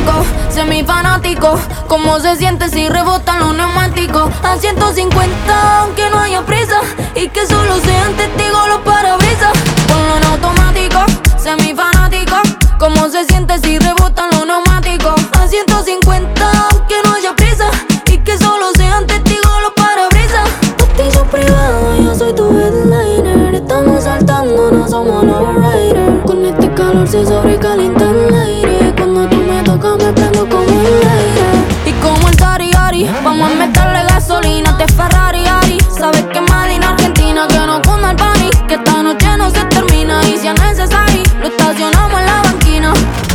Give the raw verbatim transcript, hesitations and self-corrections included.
automático, semifanático. ¿Cómo se siente si rebotan los neumáticos? A ciento cincuenta aunque no haya prisa, y que solo sean testigos los parabrisas. Ponlo en automático, semifanático. ¿Cómo se siente si rebotan los neumáticos? A ciento cincuenta aunque no haya prisa, y que solo sean testigos los parabrisas. Castillo privado, yo soy tu headliner. Estamos saltando, no somos los riders. Con este calor se sobrecalienta el aire. Cuando tú me tocas me prendo como el aire. Y como el Tari Ari, vamos a meterle gasolina a este Ferrari Ari. Sabes que Made in Argentina, que no cunda el pánico, que esta noche no se termina. Y si es necesario, lo estacionamos en la banquina.